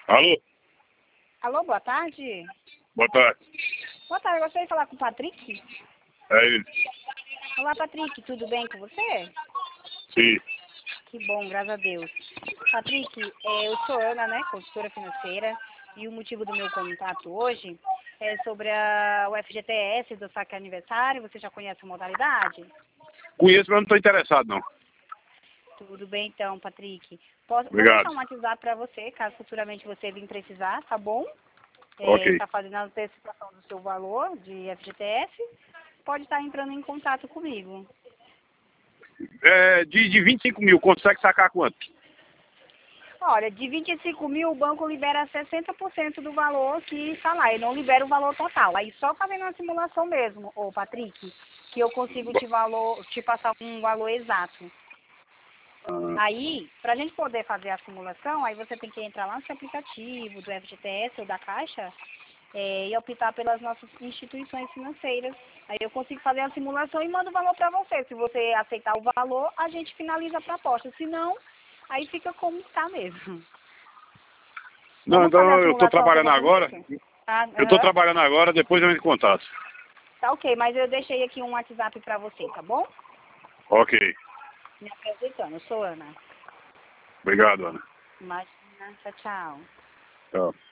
Alô? Alô, boa tarde. Boa tarde. Boa tarde, eu gostaria de falar com o Patrick. É ele? Olá, Patrick, tudo bem com você? Sim. Que bom, graças a Deus. Patrick, eu sou Ana, né, consultora financeira, e o motivo do meu contato hoje é sobre o FGTS do saque aniversário. Você já conhece a modalidade? Conheço, mas não estou interessado, não. Tudo bem, então, Patrick. Vou Obrigado. deixar um WhatsApp para você, caso futuramente você vir precisar, tá bom? Ok. Está fazendo a antecipação do seu valor de FGTS, pode estar entrando em contato comigo. De 25 mil, consegue sacar quanto? Olha, de 25 mil, o banco libera 60% do valor que está lá, e não libera o valor total. Aí só fazendo uma simulação mesmo, ô Patrick, que eu consigo te passar um valor exato. Aí, para a gente poder fazer a simulação, aí você tem que entrar lá no seu aplicativo do FGTS ou da Caixa e optar pelas nossas instituições financeiras. Aí eu consigo fazer a simulação e mando o valor para você. Se você aceitar o valor, a gente finaliza a proposta. Se não, aí fica como está mesmo. Não, Vamos fazer então a eu estou simulação trabalhando pelo agora. Pix? Ah, Eu estou aham. trabalhando agora, depois eu entro em contato. Tá ok, mas eu deixei aqui um WhatsApp para você, tá bom? Ok. Me apresentando, eu sou Ana. Obrigado, Ana. Imagina, tchau, tchau. Tchau.